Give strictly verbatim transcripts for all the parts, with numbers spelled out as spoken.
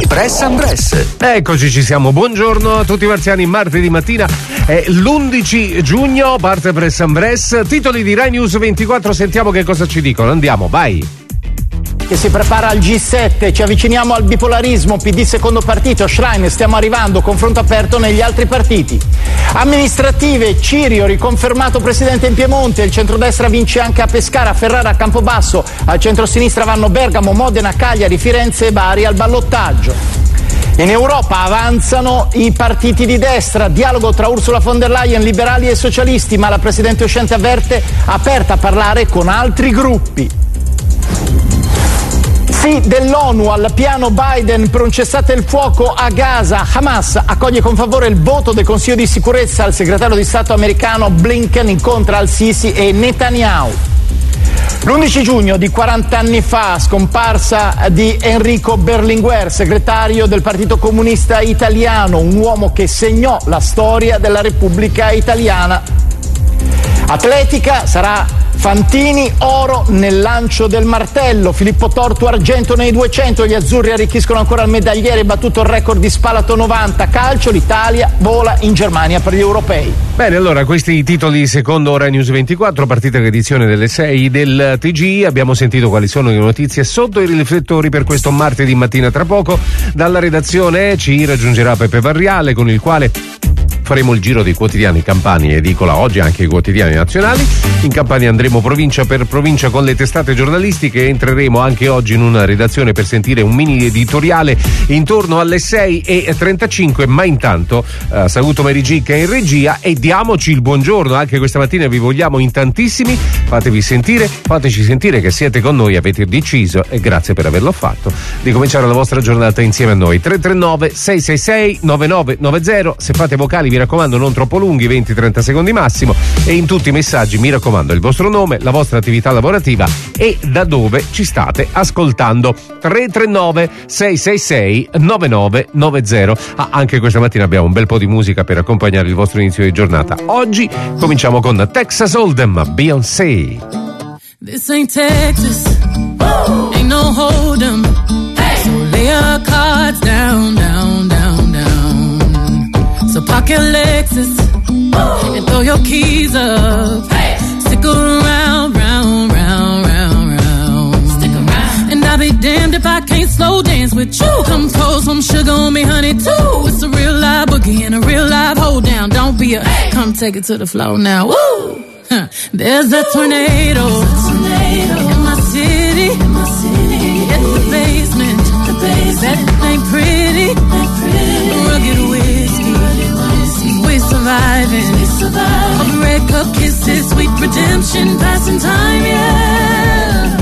Press and Press. Eccoci, ci siamo. Buongiorno a tutti i marziani. Martedì mattina è l'undici giugno, parte Press and Press. Titoli di Rai News ventiquattro, sentiamo che cosa ci dicono. Andiamo, vai. Che si prepara al G sette, ci avviciniamo al bipolarismo, P D secondo partito, Schlein, stiamo arrivando, confronto aperto negli altri partiti. Amministrative, Cirio riconfermato presidente in Piemonte, il centrodestra vince anche a Pescara, Ferrara a Campobasso, al centrosinistra vanno Bergamo, Modena, Cagliari, Firenze e Bari al ballottaggio. In Europa avanzano i partiti di destra, dialogo tra Ursula von der Leyen, liberali e socialisti, ma la presidente uscente avverte aperta a parlare con altri gruppi. Sì dell'ONU al piano Biden per un cessate il fuoco a Gaza. Hamas accoglie con favore il voto del Consiglio di sicurezza. Il segretario di Stato americano Blinken incontra al-Sisi e Netanyahu. L'undici giugno di quaranta anni fa, scomparsa di Enrico Berlinguer, segretario del Partito Comunista Italiano, un uomo che segnò la storia della Repubblica Italiana. Atletica, sarà Fantini oro nel lancio del martello, Filippo Tortu argento nei duecento, gli azzurri arricchiscono ancora il medagliere, battuto il record di Spalato novanta. Calcio, l'Italia vola in Germania per gli europei. Bene, allora questi i titoli secondo Rai News ventiquattro, partita edizione delle sei del T G. Abbiamo sentito quali sono le notizie sotto i riflettori per questo martedì mattina. Tra poco dalla redazione ci raggiungerà Peppe Varriale, con il quale faremo il giro dei quotidiani Campania, edicola oggi anche i quotidiani nazionali. In Campania andremo provincia per provincia con le testate giornalistiche, entreremo anche oggi in una redazione per sentire un mini editoriale intorno alle sei e trentacinque, ma intanto eh, saluto Mary G che è in regia e diamoci il buongiorno. Anche questa mattina vi vogliamo in tantissimi, fatevi sentire, fateci sentire che siete con noi, avete deciso, e grazie per averlo fatto, di cominciare la vostra giornata insieme a noi. Tre tre nove sei sei sei nove nove nove zero, se fate vocali vi raccomando non troppo lunghi, venti trenta secondi massimo, e in tutti i messaggi mi raccomando il vostro nome, la vostra attività lavorativa e da dove ci state ascoltando. Tre tre nove sei sei sei nove nove nove zero. Ah, anche questa mattina abbiamo un bel po' di musica per accompagnare il vostro inizio di giornata. Oggi cominciamo con Texas Hold'em, Beyoncé. This ain't Texas, Woo! Ain't no Hold'em, hey! So lay your cards down, down, down, down. So park your Lexus, Woo! And throw your keys up, hey! Stick around, round, round, round, round. Stick around. And I'll be damned if I can't slow dance with you. Come pour some sugar on me, honey, too. It's a real live boogie and a real live hold down. Don't be a, hey! Come take it to the floor now, woo! Huh. There's a tornado, There's a tornado in my city, in my city. Hit the basement, the basement. That ain't pretty, ain't pretty. Rugged whiskey, rugged whiskey. We surviving, we surviving. All the red cup kisses, sweet redemption, passing time, yeah.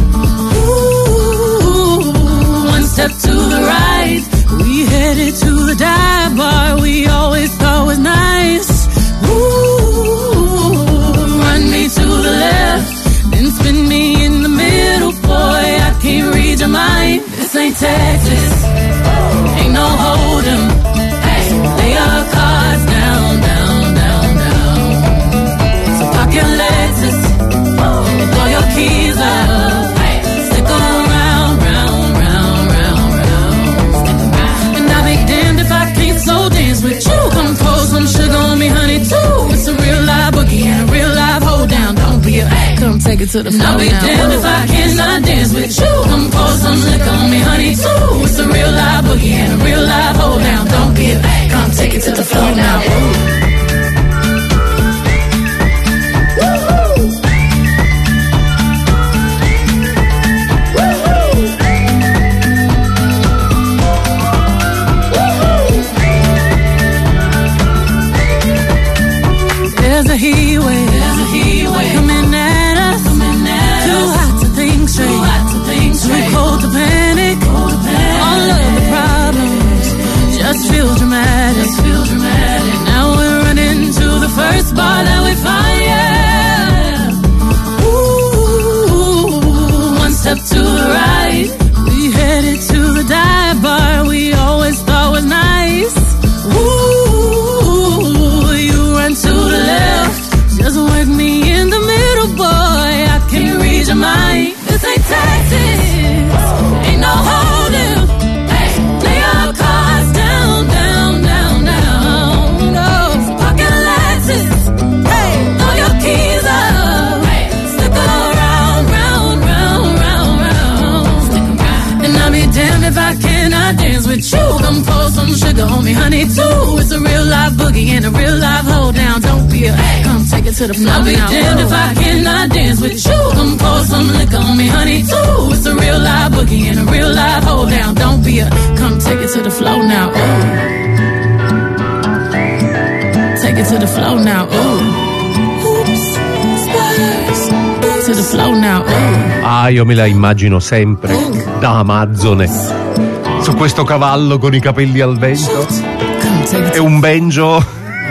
Ooh, one step to the right, we headed to the dive bar we always thought was nice. Ooh. Run me to the left, then spin me in the middle, boy, I can't read your mind. This ain't Texas, ain't no Hold'em, hey, lay your cards down, down, down, down. So park your Lexus, and throw your keys up, hey, stick around, round, round, round, round. Stick around. And I'll be damned if I can't slow dance with you. Come pour some sugar on me, honey, too. It's a real live boogie and a real live hold down. Don't be a hey, come take it to the floor. I'll be damned if I cannot dance with you. Come pour some liquor on me, honey, too. It's a real live boogie and a real live hold down. Don't be a hey, come take it to the floor now. There's a heat wave, there's a heat wave coming at us, coming at too us. Hot to think straight, too hot to think straight, too cold to panic, cold to panic. All if I cannot dance with you. Come pour some sugar on me, honey, too. It's a real life boogie and a real life hold down. Don't be a hey, come take it to the floor. I'll be damned if I cannot dance with you. Come pour some liquor on me, honey, too. It's a real life boogie and a real life hold down. Don't be a come take it to the floor now. Ooh. Take it to the floor now. Ooh. Oops. To the flow now. Oh. Ah, io me la immagino sempre da Amazzone su questo cavallo con i capelli al vento e un banjo,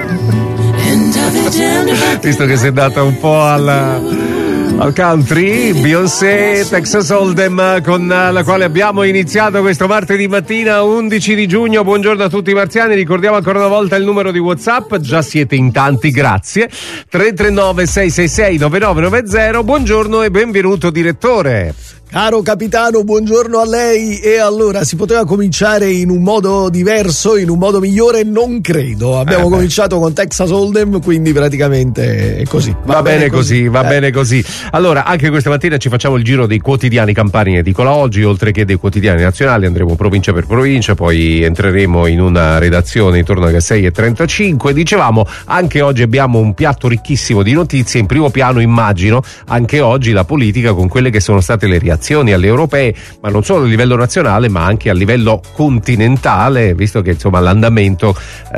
visto che sei andata un po' alla al country. Beyoncé, Texas Hold'em, con la quale abbiamo iniziato questo martedì mattina undici di giugno. Buongiorno a tutti i marziani, ricordiamo ancora una volta il numero di WhatsApp, già siete in tanti, grazie. Tre tre nove sei sei sei nove nove nove zero. Buongiorno e benvenuto direttore. Caro capitano, buongiorno a lei. E allora, si poteva cominciare in un modo diverso, in un modo migliore? Non credo. Abbiamo eh cominciato con Texas Hold'em, quindi praticamente è così. Va, va bene, bene così, così, va eh. bene così. Allora, anche questa mattina ci facciamo il giro dei quotidiani campani edicola oggi, oltre che dei quotidiani nazionali. Andremo provincia per provincia, poi entreremo in una redazione intorno alle sei e trentacinque. Dicevamo, anche oggi abbiamo un piatto ricchissimo di notizie. In primo piano, immagino, anche oggi la politica con quelle che sono state le reazioni alle europee, ma non solo a livello nazionale ma anche a livello continentale, visto che insomma l'andamento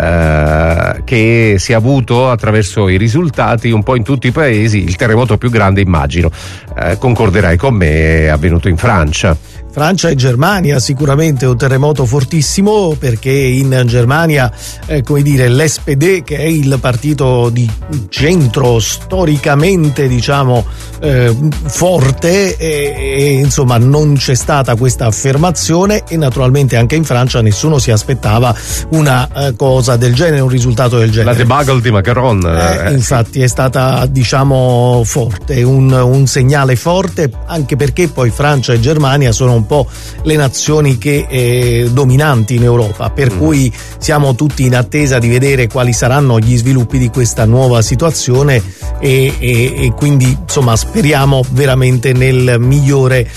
eh, che si è avuto attraverso i risultati un po' in tutti i paesi. Il terremoto più grande, immagino, eh, concorderai con me, è avvenuto in Francia. Francia e Germania, sicuramente un terremoto fortissimo, perché in Germania, eh, come dire, l'S P D, che è il partito di centro storicamente, diciamo, eh, forte, e, e insomma non c'è stata questa affermazione, e naturalmente anche in Francia nessuno si aspettava una eh, cosa del genere, un risultato del genere. La debacle di Macron. Eh, infatti è stata, diciamo, forte, un, un segnale forte, anche perché poi Francia e Germania sono un po' le nazioni che eh, dominanti in Europa, per mm. cui siamo tutti in attesa di vedere quali saranno gli sviluppi di questa nuova situazione, e, e, e quindi insomma speriamo veramente nel migliore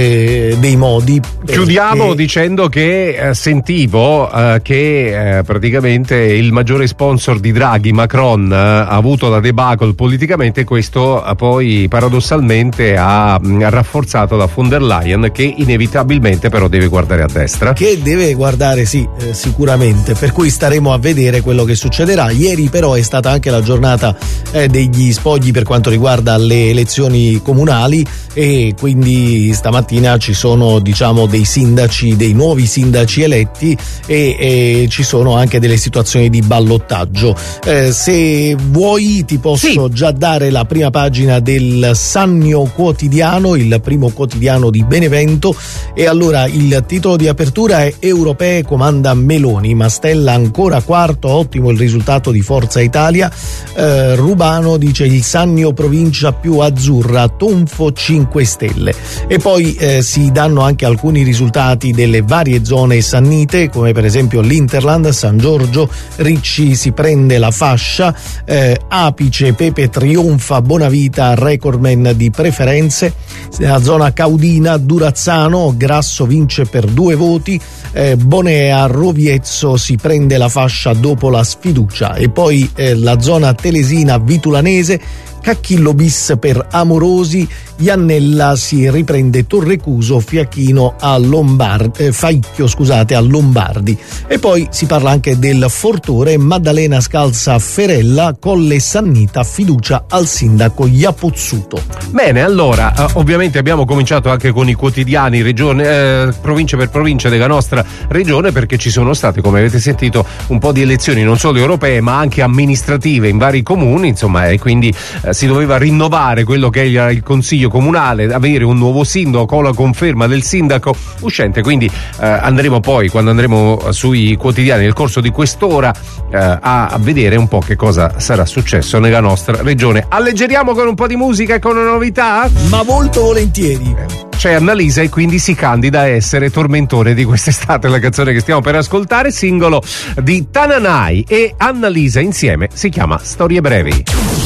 eh, dei modi. Chiudiamo dicendo che eh, sentivo eh, che eh, praticamente il maggiore sponsor di Draghi, Macron, eh, ha avuto la debacle politicamente. Questo eh, poi paradossalmente ha, mh, ha rafforzato la von der Leyen, che inevitabilmente però deve guardare a destra. Che deve guardare, sì, eh, sicuramente, per cui staremo a vedere quello che succederà. Ieri però è stata anche la giornata eh, degli spogli per quanto riguarda le elezioni comunali, e quindi stamattina ci sono, diciamo, dei sindaci, dei nuovi sindaci eletti, e, e ci sono anche delle situazioni di ballottaggio. Eh, se vuoi ti posso sì. già dare la prima pagina del Sannio Quotidiano, il primo quotidiano di Benevento. E allora il titolo di apertura è: Europee comanda Meloni, Mastella ancora quarto, ottimo il risultato di Forza Italia. eh, Rubano dice: il Sannio provincia più azzurra, tonfo cinque Stelle. E poi eh, si danno anche alcuni risultati delle varie zone sannite, come per esempio l'Interland, San Giorgio, Ricci si prende la fascia, eh, Apice, Pepe trionfa, Bonavita recordman di preferenze. Nella zona Caudina, Durazzano, Grasso vince per due voti, eh, Bonea, Roviezzo si prende la fascia dopo la sfiducia. E poi eh, la zona Telesina, Vitulanese, Cacchillo bis per Amorosi, Iannella si riprende Torrecuso, Fiachino a Lombardi, eh, Faicchio scusate a Lombardi. E poi si parla anche del Fortore, Maddalena scalza Ferella, Colle Sannita fiducia al sindaco Iapozzuto. Bene, allora eh, ovviamente abbiamo cominciato anche con i quotidiani regione, eh, provincia per provincia della nostra regione, perché ci sono state, come avete sentito, un po' di elezioni non solo europee ma anche amministrative in vari comuni, insomma, e quindi eh, si doveva rinnovare quello che era il consiglio comunale, avere un nuovo sindaco con la conferma del sindaco uscente. Quindi eh, andremo poi, quando andremo sui quotidiani nel corso di quest'ora, eh, a, a vedere un po' che cosa sarà successo nella nostra regione. Alleggeriamo con un po' di musica e con una novità? Ma molto volentieri. C'è Annalisa e quindi si candida a essere tormentone di quest'estate. La canzone che stiamo per ascoltare, singolo di Tananai e Annalisa insieme, si chiama Storie brevi.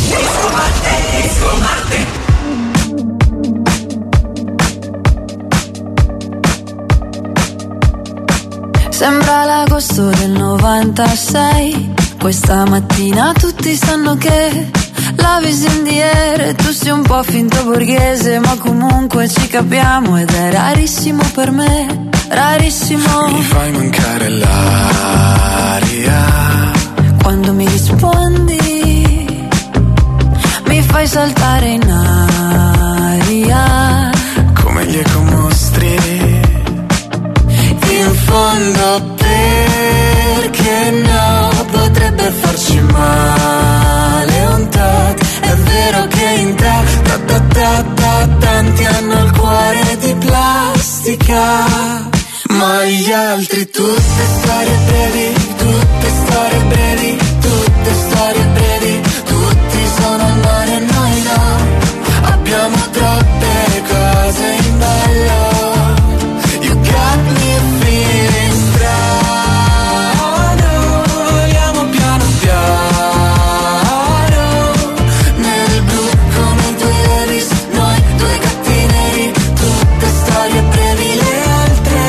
Marte. Sembra l'agosto del novantasei. Questa mattina tutti sanno che lavis in the air e tu sei un po' finto borghese, ma comunque ci capiamo ed è rarissimo per me, rarissimo. Mi fai mancare l'aria quando mi rispondi, mi fai saltare in aria come gli ecomostri. In fondo perché no, potrebbe farci male un tot. È vero che in te ta, ta, ta, ta, tanti hanno il cuore di plastica, ma gli altri tutte storie brevi, tutte storie brevi, tutte storie brevi. Tutti sono al mare e noi no, abbiamo troppe cose in ballo. You got me feeling strano, vogliamo piano piano nel blu come i tuoi Levi's, noi due gatti neri, tutte storie brevi le altre.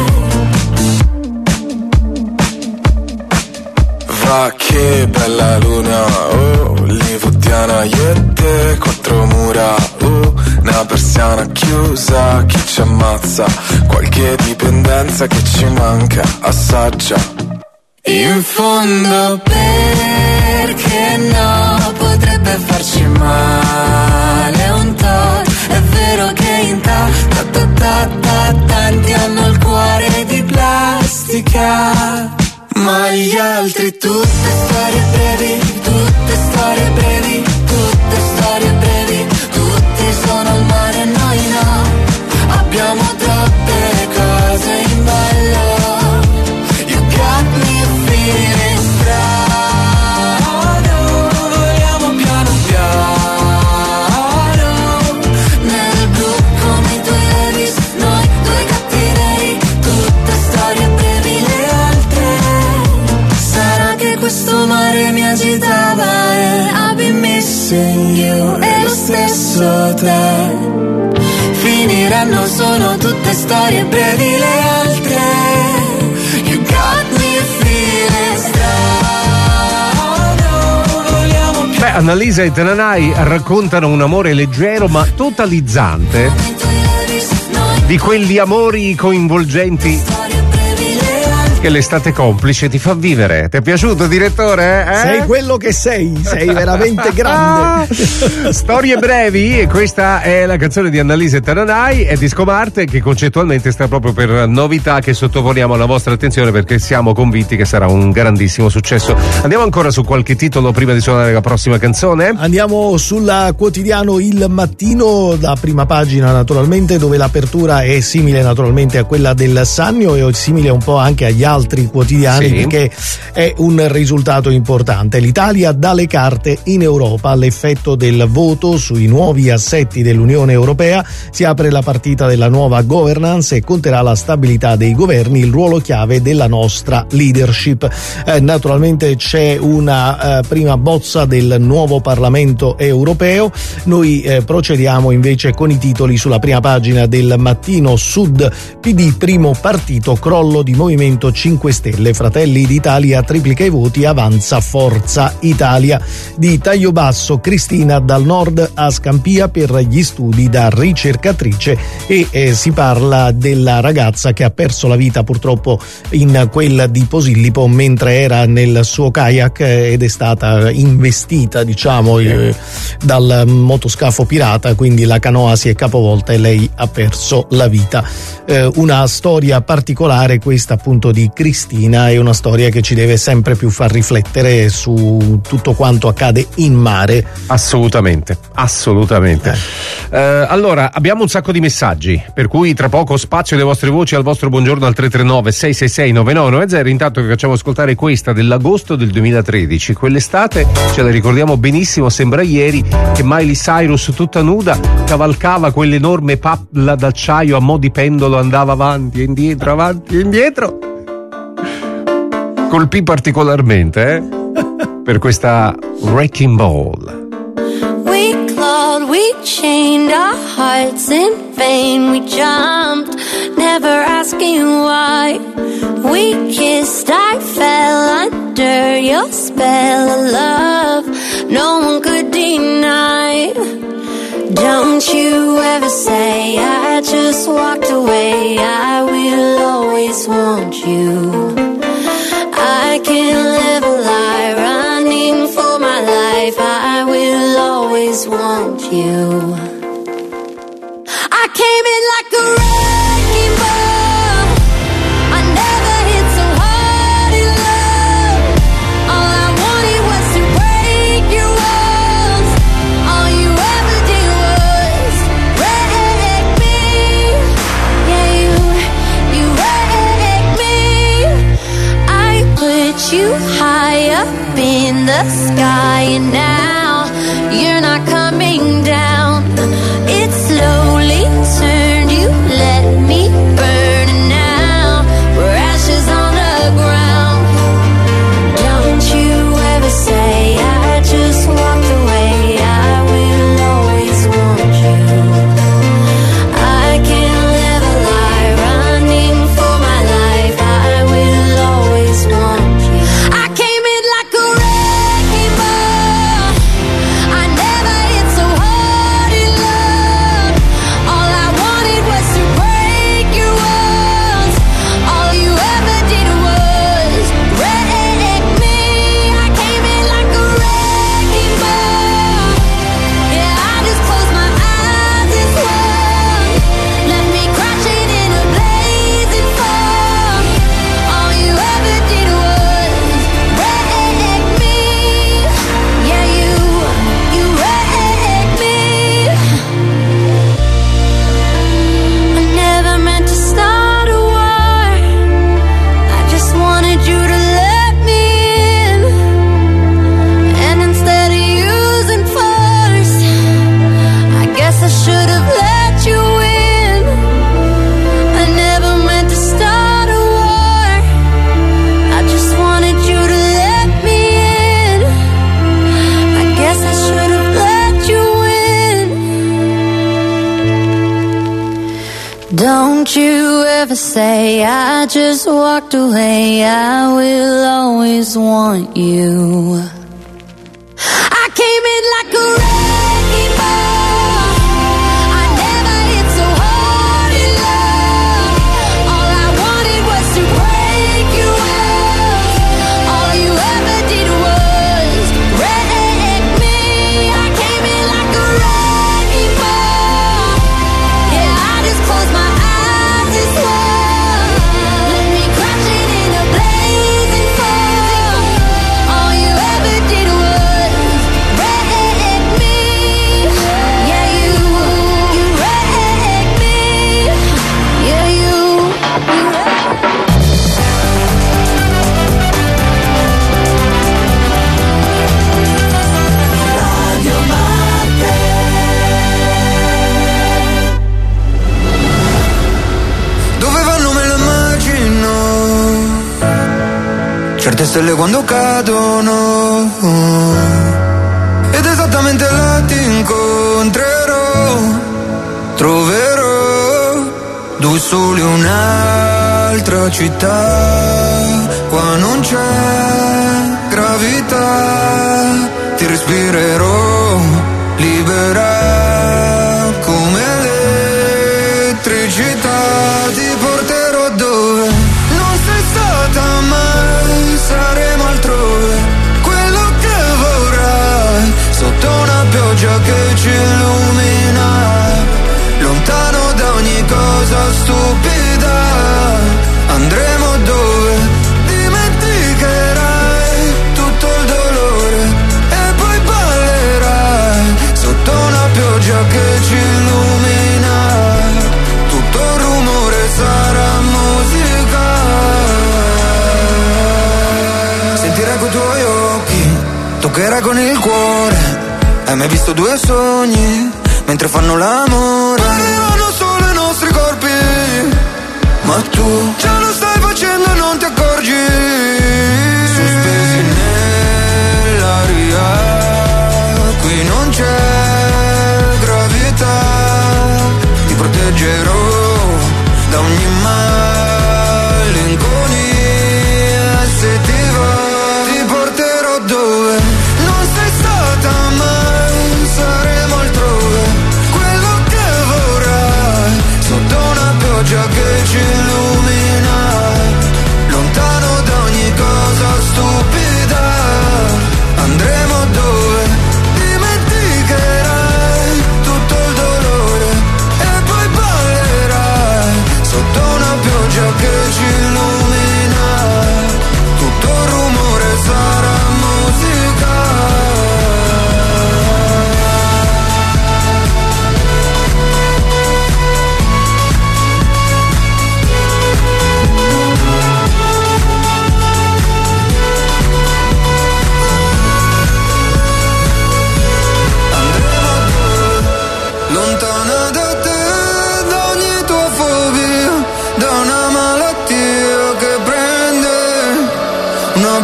Va che bella luna, oh, hollywoodiana, io e te, quattro mura, oh, una persiana chiusa, chi ci ammazza, qualche dipendenza che ci manca, assaggia. In fondo perché no, potrebbe farci male un tot. È vero che in ta, ta, ta, ta, ta, tanti hanno il cuore di plastica, ma gli altri tutte storie brevi, tutte storie brevi, tutte storie brevi. Tutti sono al mare e noi no, abbiamo troppe cose in ballo. You got me feeling strano, vogliamo piano piano nel blu come i tuoi Levi's, noi due gatti neri, tutte storie brevi le altre. Sarà che questo mare mi agitava e I've been missing you, e lo stesso te. Finiranno, sono tutte storie brevi le altre. You got me feeling strano, vogliamo più. Beh, Annalisa e Tananai raccontano un amore leggero ma totalizzante, di quegli amori coinvolgenti che l'estate complice ti fa vivere. Ti è piaciuto, direttore? Eh? Sei quello che sei, sei veramente grande. Storie brevi, e questa è la canzone di Annalisa e Tananai e Disco Marte, che concettualmente sta proprio per novità che sottoponiamo alla vostra attenzione perché siamo convinti che sarà un grandissimo successo. Andiamo ancora su qualche titolo prima di suonare la prossima canzone? Andiamo sul quotidiano Il Mattino, da prima pagina naturalmente, dove l'apertura è simile naturalmente a quella del Sannio e simile un po' anche agli altri quotidiani, sì, perché è un risultato importante. L'Italia dà le carte in Europa all'effetto del voto sui nuovi assetti dell'Unione Europea. Si apre la partita della nuova governance e conterà la stabilità dei governi, il ruolo chiave della nostra leadership. Eh, naturalmente c'è una eh, prima bozza del nuovo Parlamento europeo. Noi eh, procediamo invece con i titoli sulla prima pagina del Mattino. Sud, P D primo partito, crollo di Movimento cinque Stelle, Fratelli d'Italia triplica i voti, avanza Forza Italia. Di taglio basso, Cristina dal nord a Scampia per gli studi da ricercatrice, e eh, si parla della ragazza che ha perso la vita purtroppo in quella di Posillipo mentre era nel suo kayak ed è stata investita, diciamo, eh, dal motoscafo pirata, quindi la canoa si è capovolta e lei ha perso la vita. Eh, una storia particolare questa, appunto, di Cristina, è una storia che ci deve sempre più far riflettere su tutto quanto accade in mare. Assolutamente, assolutamente. Eh. Eh, allora, abbiamo un sacco di messaggi, per cui tra poco spazio le vostre voci al vostro buongiorno al tre tre nove sei sei sei nove nove nove zero. Intanto vi facciamo ascoltare questa dell'agosto del duemilatredici. Quell'estate ce la ricordiamo benissimo, sembra ieri, che Miley Cyrus tutta nuda cavalcava quell'enorme palla d'acciaio a mo' di pendolo, andava avanti e indietro, avanti e indietro. Colpì particolarmente, eh? Per questa Wrecking Ball. We clawed, we chained our hearts in vain. We jumped never asking why. We kissed, I fell under your spell of love, no one could deny. Don't you ever say I just walked away, I will always want you. I can't live a lie, running for my life, I will always want you. I came in like a wrecking ball, I never hit so hard in love. All I wanted was to break your walls, all you ever did was wreck me. Yeah, you, you wrecked me. I put you high up in the sky, and now you're not coming down. It slowly turned, you let me burn, and now we're ashes on the ground. Don't you ever say I just walked away, I will always want you. I can't live a lie, running for my life, I will always want you. I came in like a wrecking ball, I never hit so hard in love. All I wanted was to break your walls, all you ever did was wreck me. I came in like a wrecking ball, yeah, I just closed my eyes and swung, left me crashing in a blazing fall. All you ever did was wreck me. Yeah, you, you wrecked me. I never meant to start a war, I just wanted you to let me in, and instead of using force, I guess I should have let you in. I never meant to start a war, I just wanted you to let me in, I guess I should have let you in. Don't you ever say I just walked away, I will always want you. I came in like a wrecking ball, I never hit so hard in love. All I wanted was to break your walls, all you ever did was wreck me. I came in like a wrecking ball, yeah, I just closed my eyes and swung, left me crashing in a blazing fall. All you ever did was wreck me. Yeah, you, you wrecked me. Yeah, you, you wrecked me. Dove vanno me lo immagino, certe stelle quando cadono, ed esattamente là ti incontrerò, troverò due soli un'altra città, qua non c'è gravità, ti respirerò libera come elettricità, ti porterò dove non sei stata mai, saremo altrove, quello che vorrai, sotto una pioggia che ci illumina, lontano da ogni cosa stupida, andremo dove dimenticherai tutto il dolore e poi ballerai, sotto una pioggia che ci illumina, tutto il rumore sarà musica. Sentirai coi tuoi occhi, toccherai con il cuore, hai mai visto due sogni mentre fanno l'amore? Arrivano solo i nostri corpi, ma tu già lo stai facendo e non ti accorgi, sospesi nell'aria, qui non c'è gravità, ti proteggerò da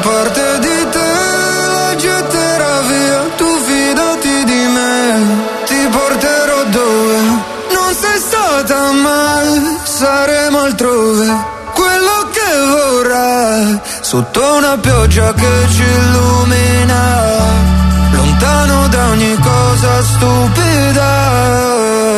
parte di te la getterà via. Tu fidati di me, ti porterò dove non sei stata mai, saremo altrove. Quello che vorrai, sotto una pioggia che ci illumina, lontano da ogni cosa stupida.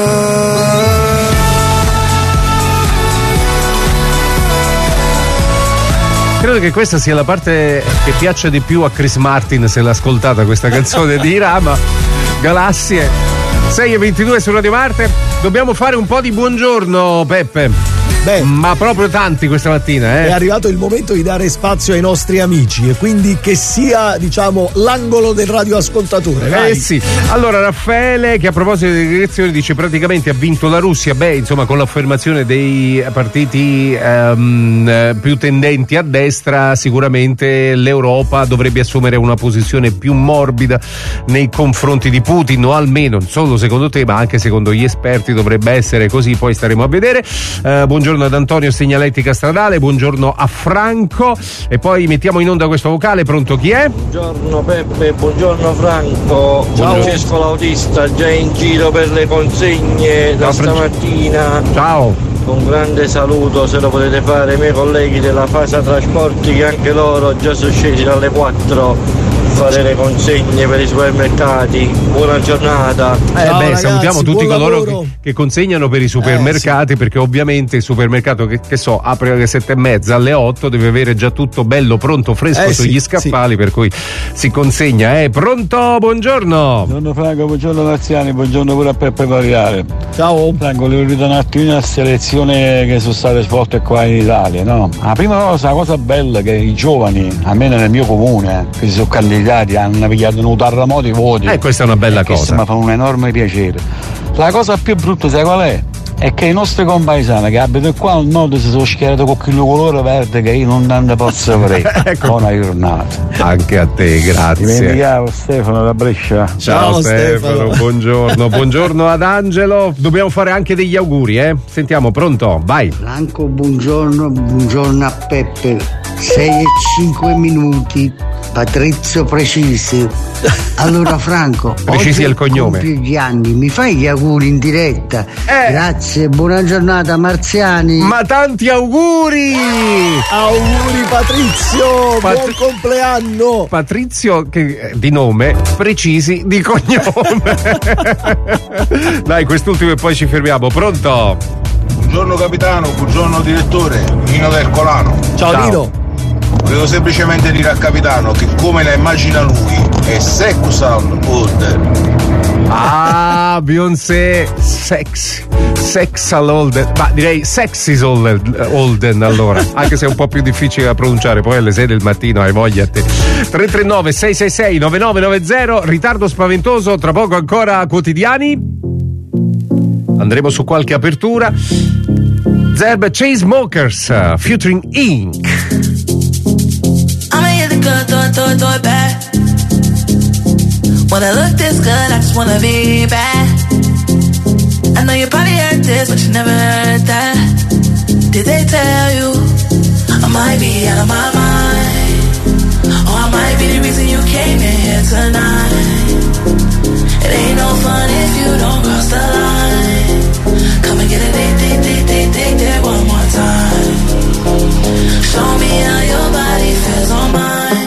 Credo che questa sia la parte che piace di più a Chris Martin, se l'ha ascoltata questa canzone di Irama, Galassie. sei e ventidue su Radio Marte. Dobbiamo fare un po' di buongiorno, Peppe. Beh, ma proprio tanti questa mattina, eh? È arrivato il momento di dare spazio ai nostri amici e quindi che sia, diciamo, l'angolo del radioascoltatore. Vai. Eh sì. Allora, Raffaele, che a proposito delle elezioni dice praticamente ha vinto la Russia. Beh, insomma, con l'affermazione dei partiti ehm, più tendenti a destra, sicuramente l'Europa dovrebbe assumere una posizione più morbida nei confronti di Putin, o almeno, non solo secondo te, ma anche secondo gli esperti dovrebbe essere così, poi staremo a vedere. Eh, buongiorno ad Antonio, segnaletica stradale, buongiorno a Franco e poi mettiamo in onda questo vocale. Pronto, chi è? Buongiorno Peppe, buongiorno Franco. Ciao. Francesco l'autista, già in giro per le consegne da Ciao, stamattina. Ciao. Un grande saluto, se lo potete fare, ai miei colleghi della Fasa Trasporti, che anche loro già sono scesi dalle quattro fare le consegne per i supermercati. Buona giornata. Eh Ciao, beh, ragazzi, salutiamo tutti coloro lavoro. che, che consegnano per i supermercati, eh, sì. Perché ovviamente il supermercato che, che so apre alle sette e mezza, alle otto deve avere già tutto bello pronto, fresco, eh, sugli sì, scaffali, sì. Per cui si consegna. Eh, pronto? Buongiorno. Buongiorno Franco, buongiorno Laziani, buongiorno pure a Peppe Variare. Ciao Franco, le vedo un attimino a selezione che sono state svolte qua in Italia, no? La prima cosa, la cosa bella è che i giovani, almeno nel mio comune, che si sono candidati, hanno pigliato un terremoto i voti. Eh, questa è una bella cosa. cosa. Mi fa un enorme piacere. La cosa più brutta, sai qual è? È che i nostri compaesani che abitano qua al nord si sono schierati con quel colore verde che io non tanto posso vedere. Ecco. Buona giornata. Anche a te, grazie. Dimenticavo Stefano da Brescia. Ciao, Ciao Stefano, Stefano. Buongiorno. Buongiorno ad Angelo. Dobbiamo fare anche degli auguri, eh? Sentiamo, pronto? Vai. Franco, buongiorno, buongiorno a Peppe. sei e cinque minuti. Patrizio Precisi. Allora Franco, Precisi è il cognome. Compio gli anni, mi fai gli auguri in diretta? Eh. Grazie, buona giornata Marziani. Ma tanti auguri! Auguri Patrizio, Pat- buon compleanno. Patrizio che, di nome, Precisi di cognome. Dai, quest'ultimo e poi ci fermiamo. Pronto? Buongiorno capitano, buongiorno direttore, Nino del Colano. Ciao, Ciao. Nino. Volevo semplicemente dire al capitano che come la immagina lui è sexual holder. Ah, Beyoncé, sex, sexual holden, ma direi sexy holden allora, anche se è un po' più difficile da pronunciare, poi alle sei del mattino hai voglia a te. tre tre nove sei sei sei nove nove nove zero, ritardo spaventoso, tra poco ancora quotidiani, andremo su qualche apertura. Zerb Chainsmokers, uh, featuring Ink. I'ma hit the good, do it, do it, do it bad. When I look this good, I just wanna be bad. I know you probably heard this, but you never heard that. Did they tell you I might be out of my mind? Or I might be the reason you came in here tonight. It ain't no fun if you don't cross the line. Come and get it, they, they, they, they, they, they, one more time. Show me how your body feels on mine.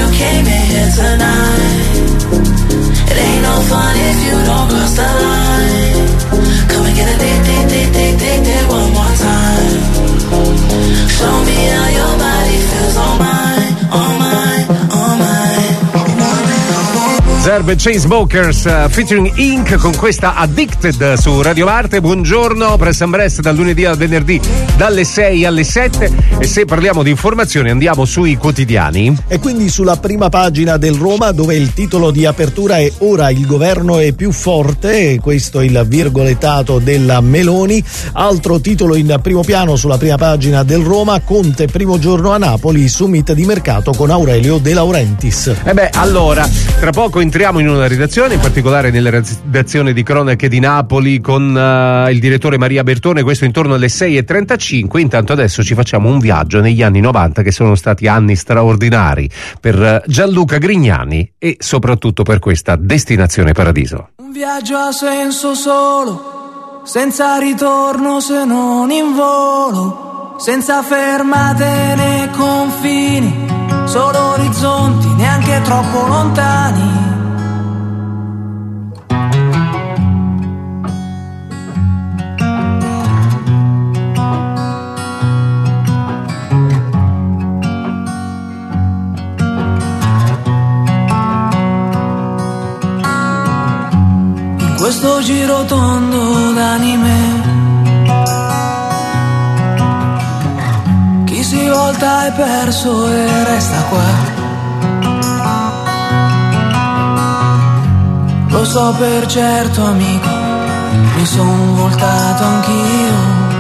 Tonight, it ain't no fun if you don't cross the line. Zerb e Chainsmokers uh, featuring Ink con questa Addicted su Radio Marte. Buongiorno, Press and Brest dal lunedì al venerdì dalle sei alle sette, e se parliamo di informazioni andiamo sui quotidiani. E quindi sulla prima pagina del Roma, dove il titolo di apertura è "Ora il governo è più forte", e questo è il virgolettato della Meloni. Altro titolo in primo piano sulla prima pagina del Roma: Conte primo giorno a Napoli, summit di mercato con Aurelio De Laurentiis. E beh, allora, tra poco entriamo in una redazione, in particolare nella redazione di cronache di Napoli con uh, il direttore Maria Bertone, questo intorno alle sei e trentacinque. Intanto adesso ci facciamo un viaggio negli anni novanta, che sono stati anni straordinari per Gianluca Grignani e soprattutto per questa Destinazione Paradiso. Un viaggio ha senso solo, senza ritorno se non in volo, senza fermate né confini, solo orizzonti neanche troppo lontani. In questo giro tondo d'anime, chi si volta è perso e resta qua. Lo so per certo, amico, mi son voltato anch'io,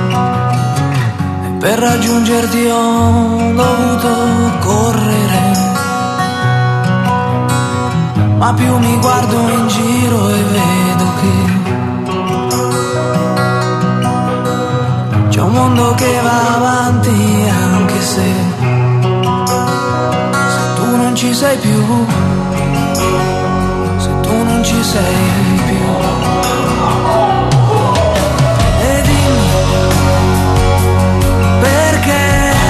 e per raggiungerti ho dovuto correre. Ma più mi guardo in giro e vedo che c'è un mondo che va avanti, anche se se tu non ci sei più, se tu non ci sei più. E dimmi perché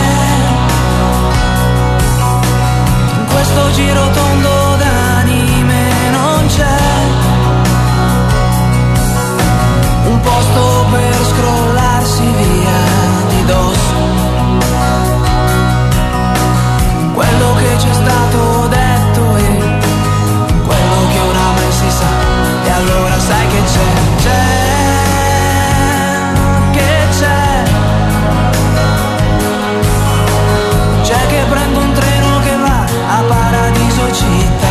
in questo giro tondo d'anime non c'è un posto per scrollarsi via di dosso quello che c'è stato detto e quello che oramai si sa. E allora sai che c'è, c'è, che c'è, c'è che prendo un treno che va a Paradiso città,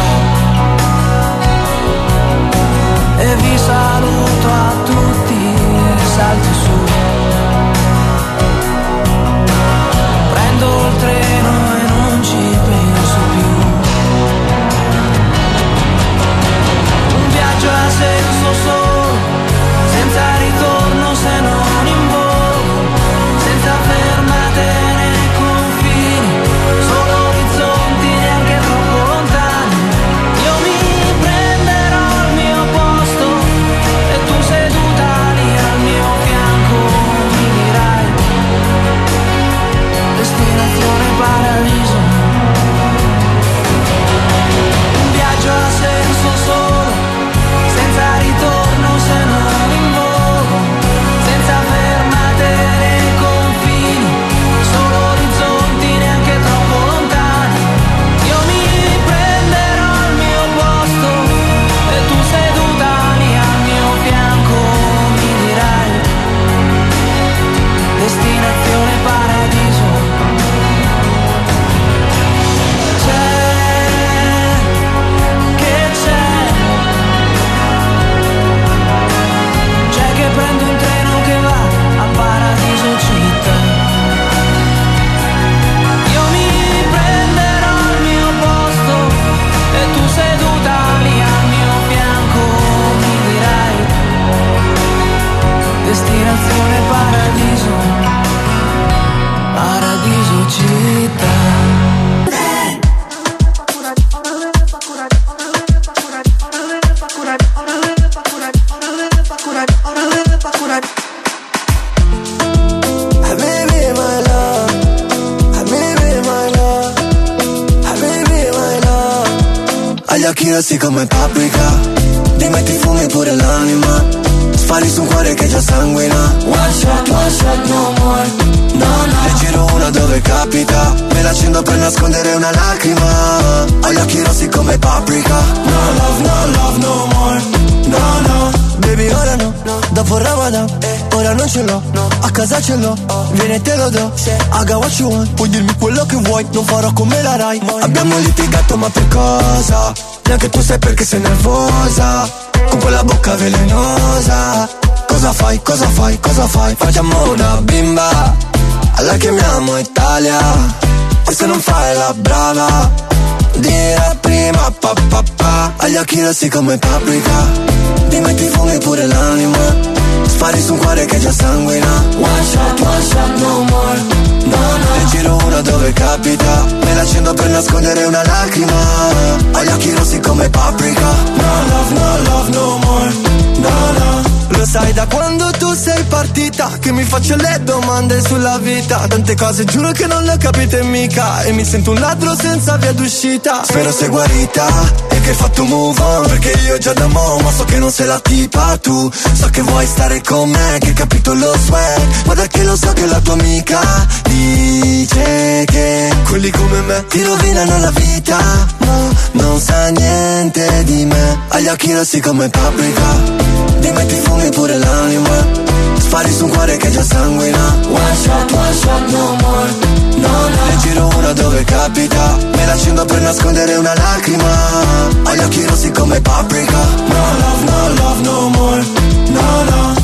e vi saluto a tutti e salto su. Prendo il treno e non ci penso più. Un viaggio ha senso solo, senza ritorno se non in volo, senza fermate né confini, solo orizzonti neanche troppo lontani. Io mi prenderò il mio posto e tu seduta lì al mio fianco mi dirai destinazione paradiso. Un viaggio ha senso solo, senza ritorno se non in volo, senza fermate né confini, solo orizzonti neanche troppo lontani. Io mi prenderò il mio posto e tu seduta lì al mio fianco mi dirai destinazione paradiso. C'è, che c'è, c'è che prendo un treno che va a Paradiso città. Io mi prenderò il mio posto e tu seduta lì al mio fianco mi dirai destinazione paradiso, Paradiso città. Habibi, my love, Habibi, my love, Habibi, my love. Hai gli occhi rossi come paprika, ti metti fumi pure l'anima, spari su un cuore che già sanguina. One shot, one shot, no more. no, no. Ne giro una dove capita, me l'accendo per nascondere una lacrima. Ho gli occhi rossi come paprika. No love, no love, no more. No, no, baby ora no, no. Dopo Ramadan, eh, ora non ce l'ho, no. A casa ce l'ho, oh. Vieni e te lo do, sì. I got what you want, puoi dirmi quello che vuoi. Non farò come la Rai, Mai. Abbiamo litigato ma per cosa? Neanche tu sai perché sei nervosa, con quella bocca velenosa. Cosa fai, cosa fai, cosa fai? Facciamo una bimba, alla chiamiamo Italia. E se non fai la brava, dirà prima pa pa pa. Agli occhi rossi come paprika, ti metti fumi pure l'anima. Spari su un cuore che già sanguina. One shot, one shot, no more. No, no. Ne giro una dove capita, me l'accendo per nascondere una lacrima. Agli occhi rossi come paprika. No love, no love, no more. No, no. Lo sai da quando tu sei partita, che mi faccio le domande sulla vita. Tante cose giuro che non le capite mica, e mi sento un ladro senza via d'uscita. Spero sei guarita e che hai fatto move on, perché io già da mo' ma so che non sei la tipa tu. So che vuoi stare con me, che hai capito lo swag. Guarda che lo so che la tua amica dice che quelli come me ti rovinano la vita, ma non sa niente di me. Agli occhi rossi come paprika, ti metti fumi pure l'anima. Spari su un cuore che già sanguina. One shot, one shot, no more. No, no. Ne giro una dove capita, me l'accendo per nascondere una lacrima. Ho gli occhi rossi come paprika. No love, no love, no more. No, no.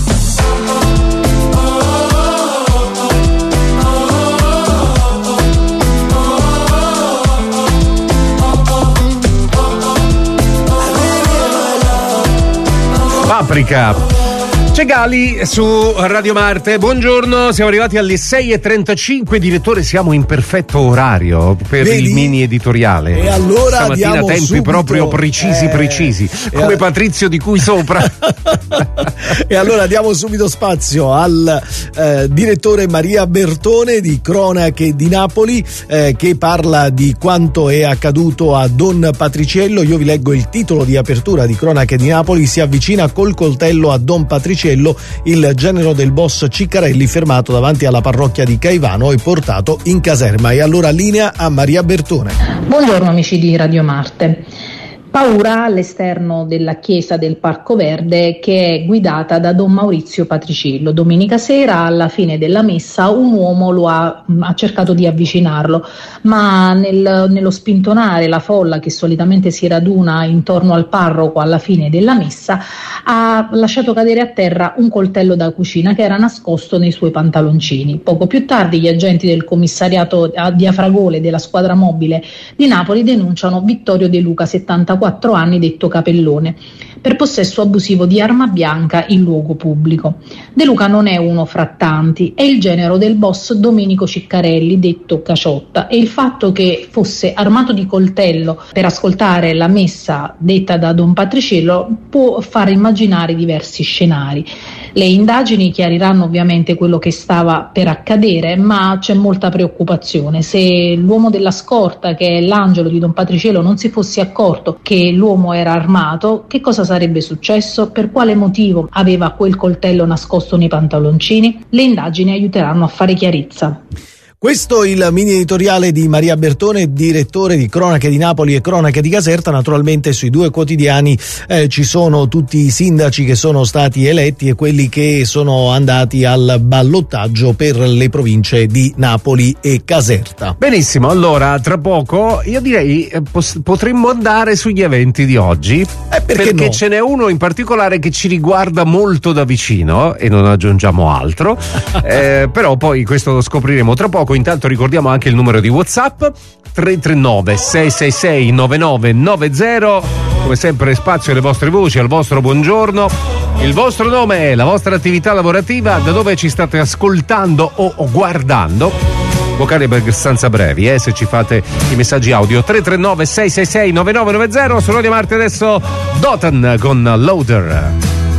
Paprika. C'è Gali su Radio Marte, buongiorno, siamo arrivati alle sei e trentacinque, direttore, siamo in perfetto orario per Vedi? il mini editoriale. E allora stamattina tempi subito, proprio precisi eh, precisi, come a... Patrizio di cui sopra. E allora diamo subito spazio al eh, direttore Maria Bertone di Cronache di Napoli, eh, che parla di quanto è accaduto a Don Patriciello. Io vi leggo il titolo di apertura di Cronache di Napoli: si avvicina col coltello a Don Patriciello il genero del boss Ciccarelli, fermato davanti alla parrocchia di Caivano e portato in caserma. E allora linea a Maria Bertone. Buongiorno amici di Radio Marte. Paura all'esterno della chiesa del Parco Verde, che è guidata da Don Maurizio Patriciello. Domenica sera, alla fine della messa, un uomo lo ha, ha cercato di avvicinarlo, ma nel, nello spintonare la folla che solitamente si raduna intorno al parroco alla fine della messa, ha lasciato cadere a terra un coltello da cucina che era nascosto nei suoi pantaloncini. Poco più tardi gli agenti del commissariato di Afragole della squadra mobile di Napoli denunciano Vittorio De Luca, settantaquattro anni, detto Capellone, per possesso abusivo di arma bianca in luogo pubblico. De Luca non è uno fra tanti, è il genero del boss Domenico Ciccarelli, detto Caciotta, e il fatto che fosse armato di coltello per ascoltare la messa detta da Don Patriciello può far immaginare diversi scenari. Le indagini chiariranno ovviamente quello che stava per accadere, ma c'è molta preoccupazione. Se l'uomo della scorta, che è l'angelo di Don Patriciello, non si fosse accorto che l'uomo era armato, che cosa sarebbe successo? Per quale motivo aveva quel coltello nascosto nei pantaloncini? Le indagini aiuteranno a fare chiarezza. Questo il mini editoriale di Maria Bertone, direttore di Cronache di Napoli e Cronache di Caserta. Naturalmente sui due quotidiani eh, ci sono tutti i sindaci che sono stati eletti e quelli che sono andati al ballottaggio per le province di Napoli e Caserta. Benissimo, allora tra poco io direi eh, pos- potremmo andare sugli eventi di oggi, eh, perché, perché no? ce n'è uno in particolare che ci riguarda molto da vicino e non aggiungiamo altro, eh, però poi questo lo scopriremo tra poco. Intanto ricordiamo anche il numero di WhatsApp tre tre nove sei sei sei nove nove nove zero, come sempre spazio alle vostre voci, al vostro buongiorno, il vostro nome, la vostra attività lavorativa, da dove ci state ascoltando o, o guardando. Vocali abbastanza brevi, eh, se ci fate i messaggi audio. Tre tre nove sei sei sei nove nove nove zero. Su Radio Marte adesso Dotan con Loader.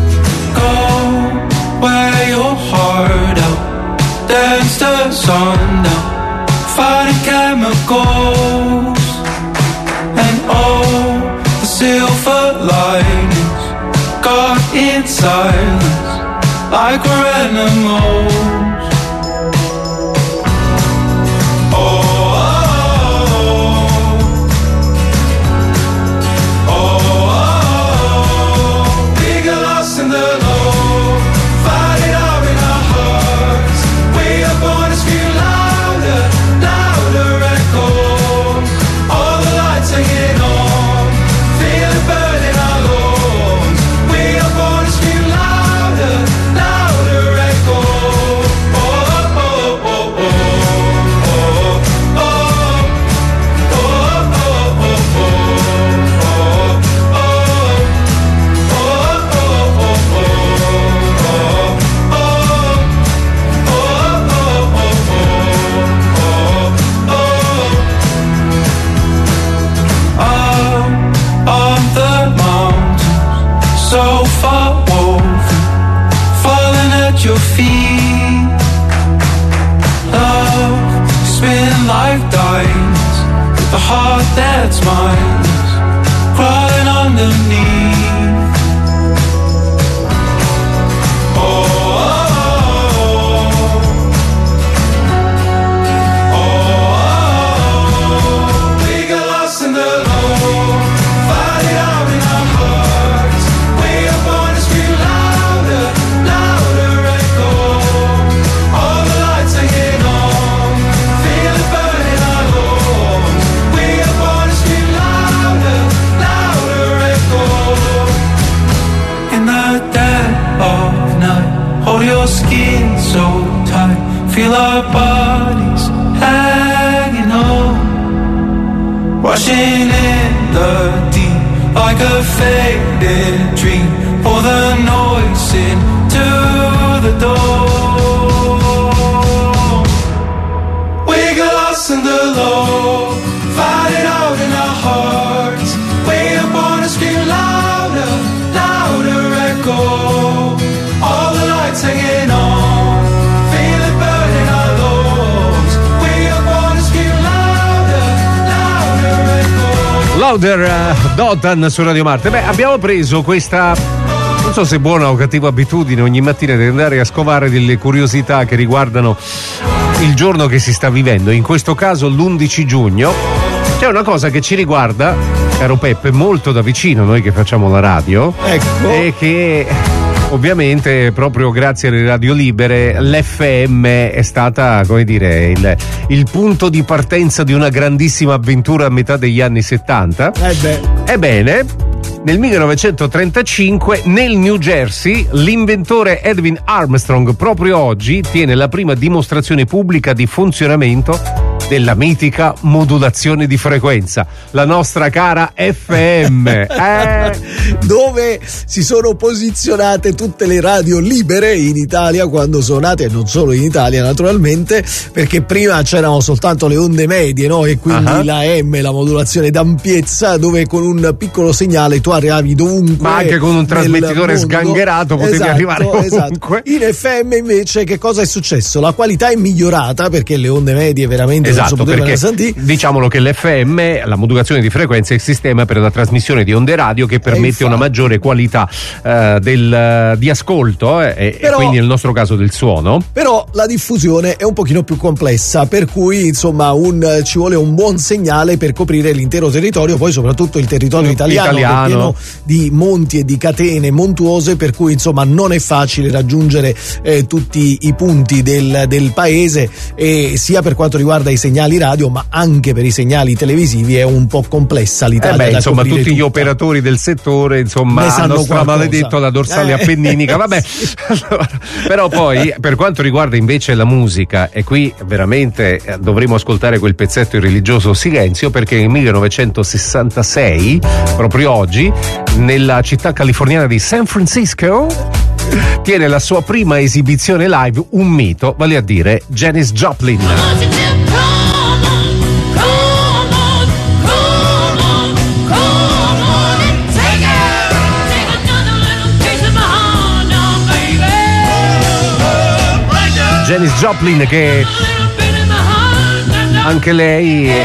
Go where your heart out. Dance the sundown, fighting chemicals, and all the silver linings got in silence like we're animals. at your feet. Love, spin lifetimes with a heart that's mine, crawling underneath. Hold your skin so tight, feel our bodies hanging on, washing in the deep like a faded dream. Pour the noise into the door. We got lost in the low, fight it out in our hearts. We are born to scream louder, louder echo. All the lights hanging on, feel it burning our lungs. We are born to scream louder, louder echo. Louder, uh, Dotan su Radio Marte. Beh, abbiamo preso questa, non so se buona o cattiva abitudine, ogni mattina di andare a scovare delle curiosità che riguardano il giorno che si sta vivendo, in questo caso l'undici giugno. C'è una cosa che ci riguarda, caro Peppe, molto da vicino, noi che facciamo la radio, ecco, e che ovviamente proprio grazie alle radio libere l'F M è stata, come dire, il, il punto di partenza di una grandissima avventura a metà degli anni settanta. Eh beh. Ebbene, nel millenovecentotrentacinque nel New Jersey l'inventore Edwin Armstrong proprio oggi tiene la prima dimostrazione pubblica di funzionamento della mitica modulazione di frequenza, la nostra cara F M, eh? dove si sono posizionate tutte le radio libere in Italia quando sono nate, e non solo in Italia naturalmente, perché prima c'erano soltanto le onde medie, no? E quindi uh-huh. la M, la modulazione d'ampiezza, dove con un piccolo segnale tu arrivavi dovunque, ma anche con un trasmettitore sgangherato potevi esatto, arrivare ovunque. Esatto. In F M invece che cosa è successo? La qualità è migliorata, perché le onde medie veramente esatto, perché sentire. Diciamolo che l'F M, la modulazione di frequenza, è il sistema per la trasmissione di onde radio che permette una maggiore qualità uh, del, uh, di ascolto eh, però, e quindi nel nostro caso del suono. Però la diffusione è un pochino più complessa, per cui insomma un, ci vuole un buon segnale per coprire l'intero territorio, poi soprattutto il territorio italiano, italiano. Che è pieno di monti e di catene montuose, per cui insomma non è facile raggiungere eh, tutti i punti del, del paese, e sia per quanto riguarda i segnali radio ma anche per i segnali televisivi è un po' complessa l'Italia. Eh beh, da insomma tutti tutta. Gli operatori del settore insomma hanno maledetto la dorsale eh, appenninica, vabbè sì. Allora, però poi per quanto riguarda invece la musica, e qui veramente dovremo ascoltare quel pezzetto Il religioso silenzio, perché nel millenovecentosessantasei proprio oggi nella città californiana di San Francisco tiene la sua prima esibizione live un mito, vale a dire Janis Joplin. Janis Joplin, che anche lei è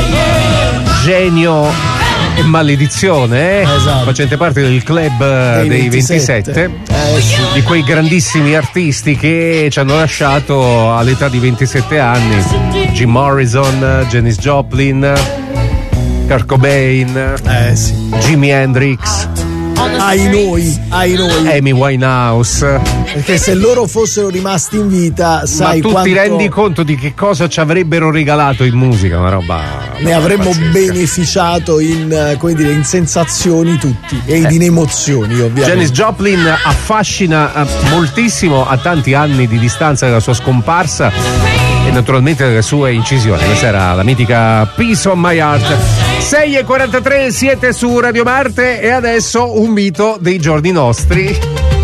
genio e maledizione, eh? Esatto. Facente parte del club dei, dei ventisette, ventisette eh, sì. di quei grandissimi artisti che ci hanno lasciato all'età di ventisette anni: Jim Morrison, Janis Joplin, Kurt Cobain, eh, sì. Jimi Hendrix, ai noi, ai noi. Amy Winehouse. Perché se loro fossero rimasti in vita, sai, ma tu quanto ti rendi conto di che cosa ci avrebbero regalato in musica? Una roba, ne avremmo pazzesca. Beneficiato in, come dire, in sensazioni tutti e eh. in emozioni, ovviamente. Janis Joplin affascina moltissimo a tanti anni di distanza dalla sua scomparsa e naturalmente delle sue incisioni. Questa era la mitica Peace on My Heart. sei e quarantatré, siete su Radio Marte e adesso un mito dei giorni nostri.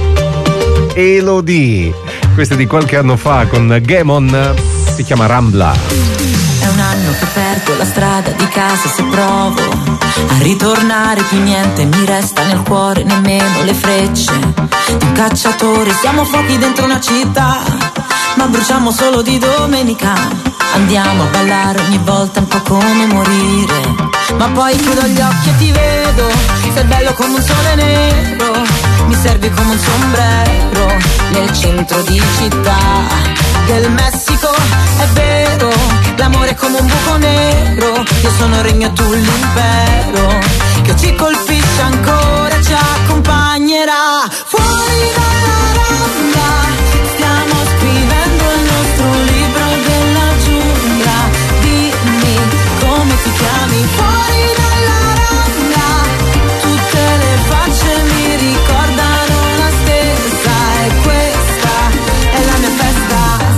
Elodie, questa è di qualche anno fa con Gamon, si chiama Rambla. È un anno che perdo la strada di casa, se provo a ritornare più niente mi resta nel cuore, nemmeno le frecce. di un cacciatore. Siamo fuochi dentro una città, ma bruciamo solo di domenica. Andiamo a ballare ogni volta un po' come morire, ma poi chiudo gli occhi e ti vedo. Sei bello come un sole nero, mi servi come un sombrero nel centro di città del Messico. È vero, l'amore è come un buco nero, io sono il regno e tu l'impero, che ci colpisce ancora e ci accompagnerà. Fuori dalla randa stiamo scrivendo il nostro libro della giungla. Dimmi come ti chiami. Fuori dalla randa tutte le facce mi ricordano la stessa, e questa è la mia festa.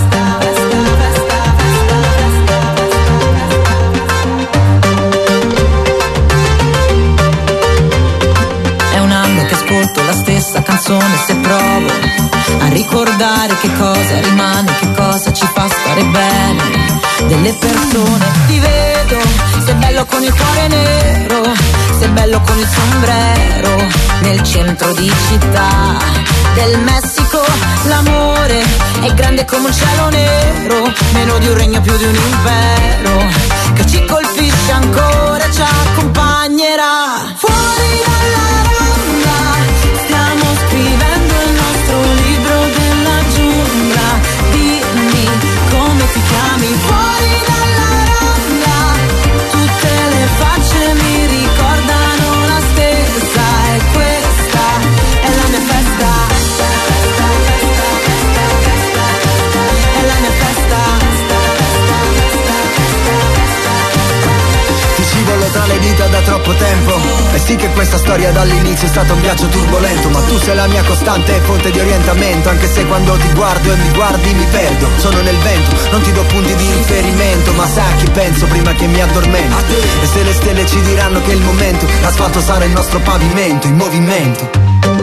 È un anno che ascolto la stessa canzone, se provo a ricordare che cosa rimane, che cosa ci fa stare bene delle persone. Ti vedo, sei bello con il cuore nero, sei bello con il sombrero nel centro di città del Messico. L'amore è grande come un cielo nero, meno di un regno, più di un impero, che ci colpisce ancora e ci accompagnerà. Fuori dalla randa stiamo scrivendo il nostro libro della giungla. Dimmi come ti chiami. Fuori dalla randa tutte le facce mi ricordano la stessa, e questa è la mia festa. È la mia festa. Ti scivolo tra le dita da troppo tempo, e sì che questa storia dall'inizio è stata un viaggio turbolento, ma tu sei la mia costante e fonte di orientamento, anche se quando ti guardo e mi guardi mi perdo, sono nel vento, non ti do punti di riferimento, ma sai a chi penso prima che mi addormento. E se le stelle ci diranno che è il momento, l'asfalto sarà il nostro pavimento in movimento.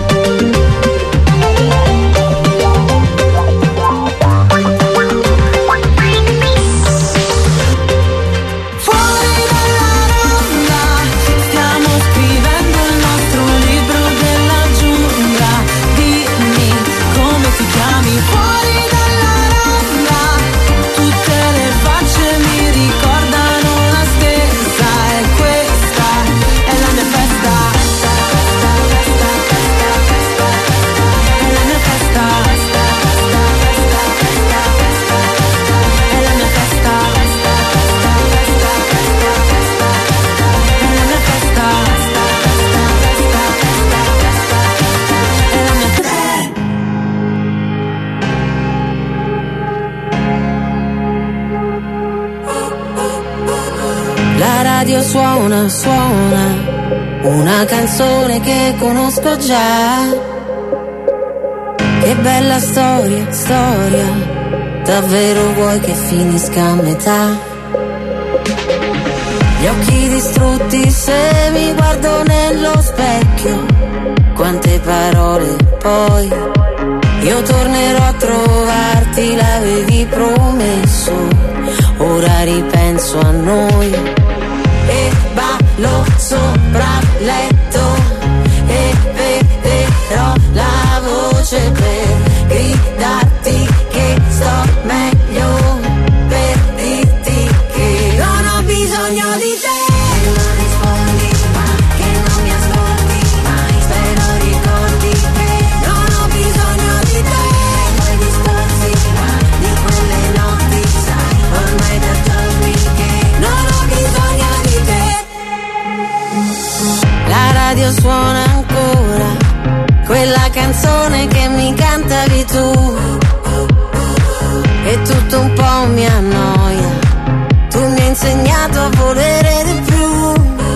Suona, suona una canzone che conosco già. Che bella storia, storia, davvero vuoi che finisca a metà? Gli occhi distrutti se mi guardo nello specchio, quante parole poi. Io tornerò a trovarti, l'avevi promesso, ora ripenso a noi. E ballo sopra il letto e vedrò la voce per gridarti che sto meglio, per dirti che non ho bisogno di te. Non rispondi ma che non mi ascolti mai, spero ricordi che non ho bisogno di te. Quei discorsi ma di quelle notti sai, ormai da giorni che non ho bisogno di te. La radio suona ancora quella canzone che mi cantavi tu, e tutto un po' mi annoia, tu mi hai insegnato a volere di più.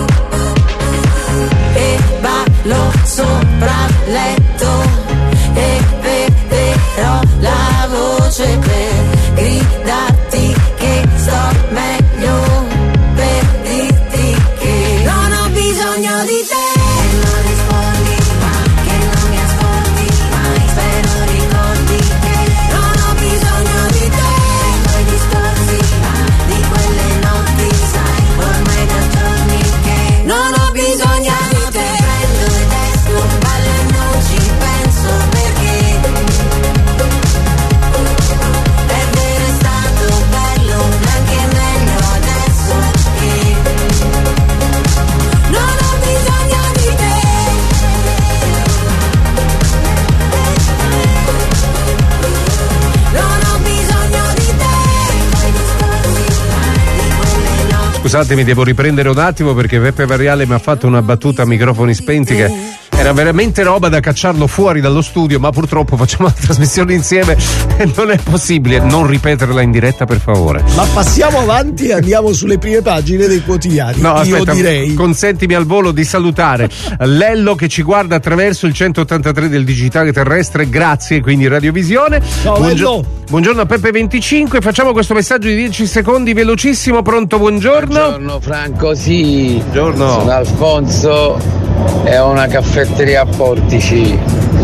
E ballo sopra il letto e vedrò la voce per gridarti che sto meglio, per dirti che non ho bisogno di te. Non rispondi ma che non mi ascolti mai, spero ricordi che non ho bisogno di te. Quei discorsi ma di quelle notti sai, ormai da giorni che non ho bisogno di te. Prendo ed esco, ballo e non ci Scusatemi, devo riprendere un attimo perché Peppe Variale mi ha fatto una battuta a microfoni spenti che era veramente roba da cacciarlo fuori dallo studio, ma purtroppo facciamo la trasmissione insieme e non è possibile. Non ripeterla in diretta, per favore. Ma passiamo avanti e andiamo sulle prime pagine dei quotidiani. No, Io aspetta, direi. consentimi al volo di salutare Lello che ci guarda attraverso il centottantatré del digitale terrestre, grazie, quindi radiovisione. Ciao Buongio- Lello. Buongiorno a Peppe venticinque, facciamo questo messaggio di dieci secondi velocissimo, pronto, buongiorno. Buongiorno Franco, sì. Buongiorno. Sono Alfonso e ho una caffetteria a Portici.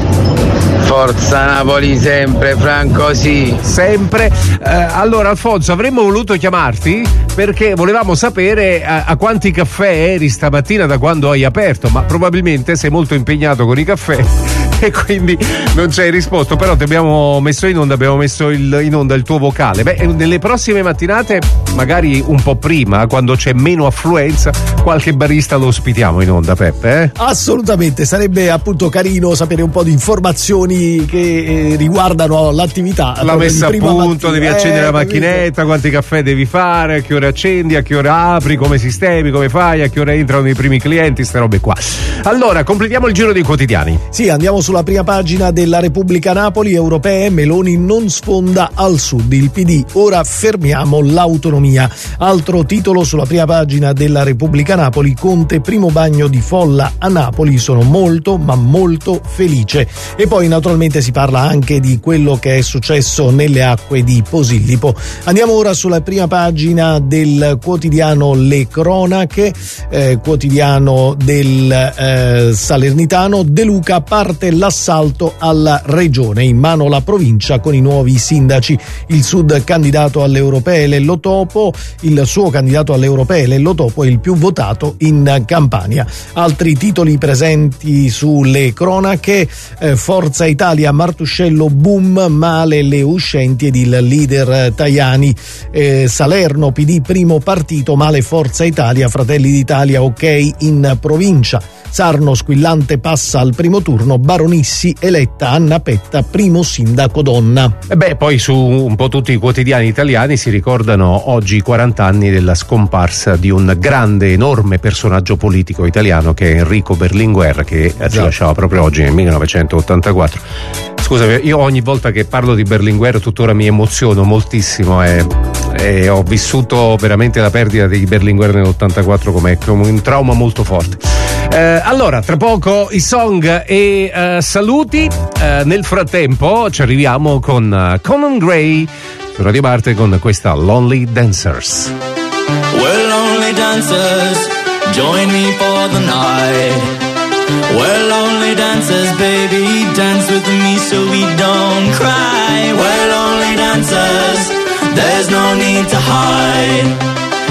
Forza Napoli sempre, Franco, sì. Sempre. Eh, allora Alfonso, avremmo voluto chiamarti perché volevamo sapere a, a quanti caffè eri stamattina da quando hai aperto, ma probabilmente sei molto impegnato con i caffè e quindi non ci hai risposto, però ti abbiamo messo in onda, abbiamo messo il, in onda il tuo vocale. Beh, nelle prossime mattinate, magari un po' prima, quando c'è meno affluenza, qualche barista lo ospitiamo in onda, Peppe, eh? Assolutamente, sarebbe appunto carino sapere un po' di informazioni che eh, riguardano l'attività. La messa a punto, mattina. devi accendere eh, la macchinetta, quanti caffè devi fare, a che ora accendi, a che ora apri, come sistemi, come fai, a che ora entrano i primi clienti, ste robe qua. Allora, completiamo il giro dei quotidiani. Sì, andiamo sulla prima pagina della Repubblica. Napoli, europee, Meloni non sfonda al sud, il P D, ora fermiamo l'autonomia. Altro titolo sulla prima pagina della Repubblica. Napoli, Conte, primo bagno di folla a Napoli, sono molto ma molto felice. E poi naturalmente si parla anche di quello che è successo nelle acque di Posillipo. Andiamo ora sulla prima pagina del quotidiano Le Cronache, eh, quotidiano del eh, Salernitano. De Luca, parte l'assalto alla regione, in mano la provincia con i nuovi sindaci. Il Sud candidato alle europee, Lello Topo, il suo candidato alle europee Lello Topo è il più votato in Campania. Altri titoli presenti sulle cronache, eh, Forza Italia, Martuscello, boom, male le uscenti ed il leader Tajani. eh, Salerno, P D primo partito, male Forza Italia, Fratelli d'Italia ok in provincia. Sarno, squillante passa al primo turno, Baronissi eletta Anna Petta primo sindaco donna. E beh, poi su un po' tutti i quotidiani italiani si ricordano oggi i quaranta anni della scomparsa di un grande, enorme personaggio politico italiano che è Enrico Berlinguer, che ci lasciava proprio oggi nel millenovecentottantaquattro. Scusami, io ogni volta che parlo di Berlinguer tuttora mi emoziono moltissimo e, e ho vissuto veramente la perdita di Berlinguer nell'ottantaquattro come, come un trauma molto forte. Eh, allora, tra poco i song e uh, saluti. Uh, nel frattempo ci arriviamo con uh, Conan Gray su Radio Marte con questa Lonely Dancers. We're lonely dancers, join me for the night. We're lonely dancers, baby, dance with me so we don't cry. We're lonely dancers, there's no need to hide.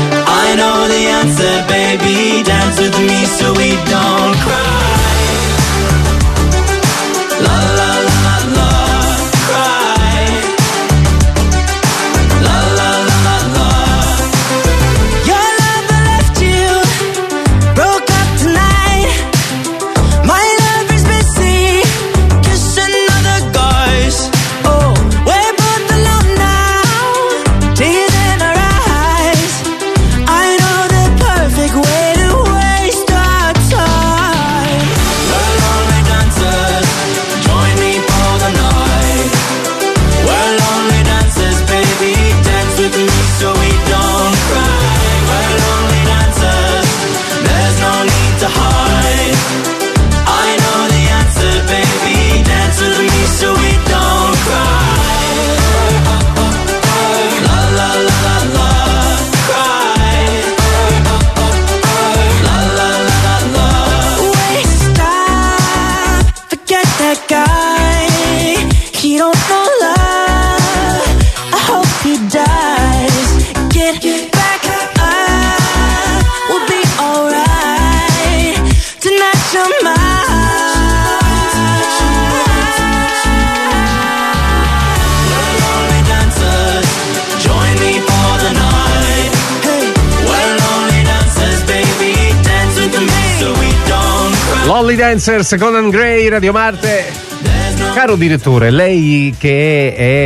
I know the answer, baby, dance with me so we don't cry. La la la la, cry. La la la la. Your lover left you, broke up tonight. My lover's busy, kissing other guys. Oh, we're both alone now, tears in our eyes. I know the perfect way to waste our time. We're lonely dancers, join me for the night. We're lonely dancers, baby, dance with me so we don't cry. We're lonely dancers, there's no need to hide. I know the answer, baby, dance with me so we don't cry. La la la la la, cry. La la la la la. Waste time, forget that guy. He don't know love. I hope he dies. Get back up, we'll be alright. Tonight you're mine. We're lonely dancers, join me for the night. Hey, we're lonely dancers, baby, dance with me so we don't cry. Lonely Dancers, Conan Gray, Radio Marte. Caro direttore, lei che è, è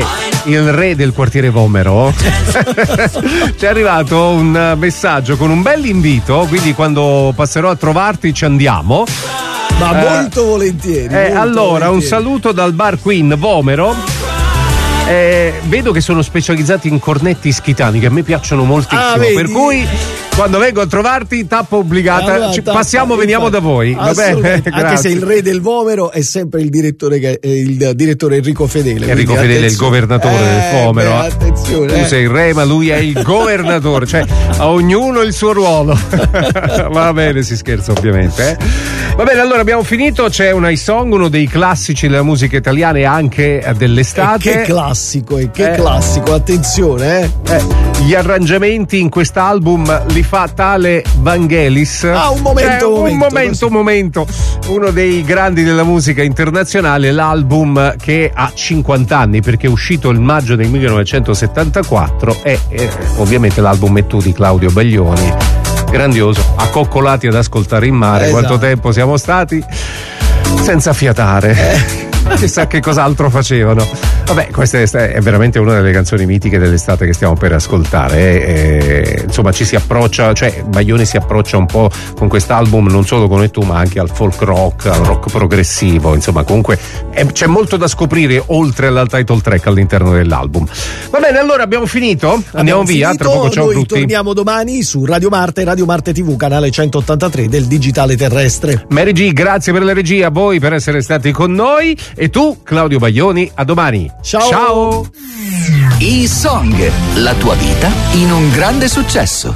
il re del quartiere Vomero, ci è arrivato un messaggio con un bel invito, quindi quando passerò a trovarti ci andiamo. Ma eh, molto volentieri. Eh, molto allora, volentieri. un saluto dal bar Queen Vomero. Eh, vedo che sono specializzati in cornetti ischitani che a me piacciono moltissimo, Ah, vedi? per cui quando vengo a trovarti tappa obbligata, Allora, ci- tappa, passiamo, veniamo da voi, va bene? Assolutamente. Anche se Grazie. il re del Vomero è sempre il direttore, che- eh, il direttore Enrico Fedele. Enrico quindi Fedele è il attenzione. governatore Eh, del Vomero. beh, attenzione, Tu eh. sei il re, ma lui è il governatore, cioè a ognuno il suo ruolo. Va bene, si scherza ovviamente. Eh? Va bene, allora abbiamo finito. C'è un I Song, uno dei classici della musica italiana e anche dell'estate. E che classico, e che Eh. classico, attenzione, eh. Eh, gli arrangiamenti in quest'album li fa tale Vangelis. Ah, un momento, Cioè, un momento, momento, così. un momento. Uno dei grandi della musica internazionale, l'album che ha cinquanta anni perché è uscito il maggio del millenovecentosettantaquattro e eh, ovviamente l'album è Tu di Claudio Baglioni. Grandioso, accoccolati ad ascoltare in mare. Esatto. Quanto tempo siamo stati senza fiatare. Eh. Chissà che cos'altro facevano. Vabbè, questa è, è veramente una delle canzoni mitiche dell'estate che stiamo per ascoltare. E, insomma, ci si approccia, cioè Baglioni si approccia un po' con quest'album non solo con E Tu, ma anche al folk rock, al rock progressivo. Insomma, comunque è- c'è molto da scoprire oltre alla title track all'interno dell'album. Va bene, allora abbiamo finito? Andiamo Abbiamo via, finito, tra poco ciao a noi tutti. torniamo domani su Radio Marte, Radio Marte tivù, canale centottantatré del digitale terrestre. Mary G, grazie per la regia, a voi per essere stati con noi e tu, Claudio Baglioni, a domani. Ciao. Ciao. I Song, la tua vita in un grande successo.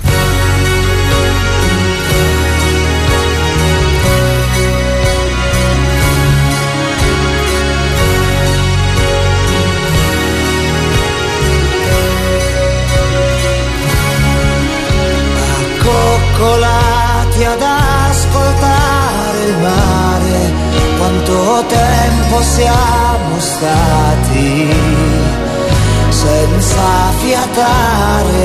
Coccolati ad ascoltare il mare, quanto tempo siamo stati senza fiatare,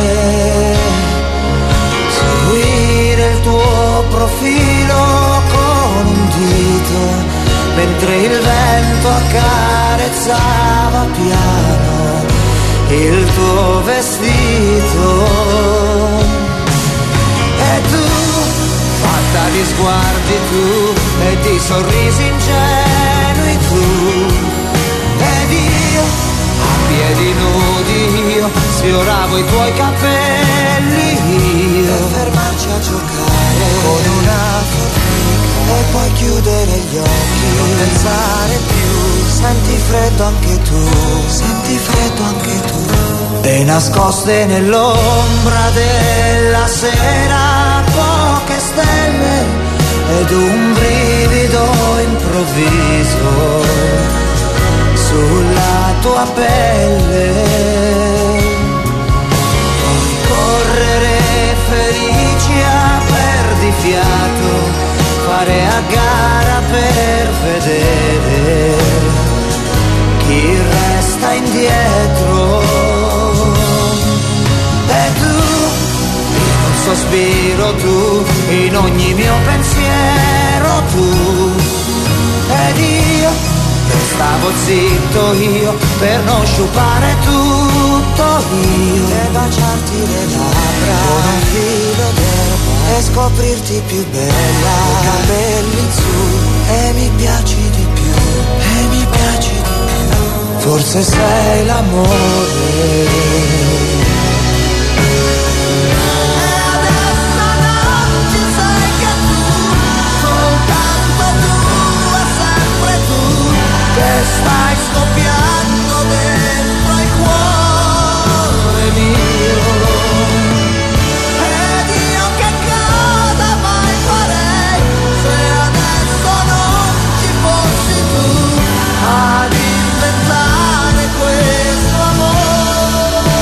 seguire il tuo profilo con un dito, mentre il vento accarezzava piano il tuo vestito. E tu, fatta di sguardi tu, e di sorrisi ingenui tu, ed io, a piedi nudi io, sfioravo i tuoi capelli io, per fermarci a giocare con una formica, e poi chiudere gli occhi, non pensare più, senti freddo anche tu, senti freddo anche tu. E nascoste nell'ombra della sera poche stelle ed un brivido improvviso sulla tua pelle. Puoi correre felici a perdifiato, fare a gara per vedere chi resta indietro. E tu, in un sospiro tu, in ogni mio pensiero tu, ed io, che stavo zitto io, per non sciupare tutto io, e baciarti le labbra con un filo d'erba, e scoprirti più bella, i capelli su, e mi piaci di più, e mi piaci di più, forse sei l'amore. Stai scoppiando dentro il cuore mio, ed io che cosa mai farei se adesso non ci fossi tu ad inventare questo amore.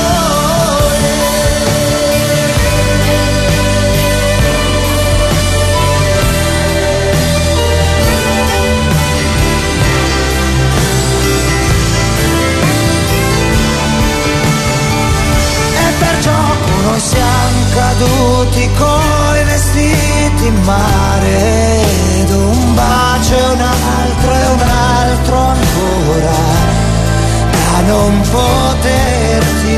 Noi siamo caduti coi vestiti in mare, ed un bacio e un altro e un altro ancora, da non poter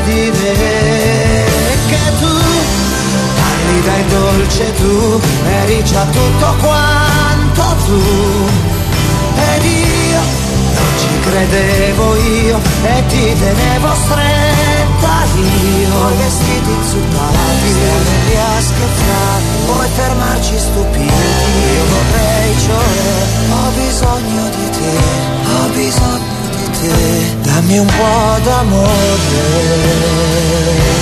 dire che tu parli dai dolce, tu eri già tutto quanto tu, ed io non ci credevo io e ti tenevo stretta io, i vestiti insultati, lì a scherzare, vuoi fermarci stupidi, io vorrei, cioè ho bisogno di te, ho bisogno di te, dammi un po' d'amore.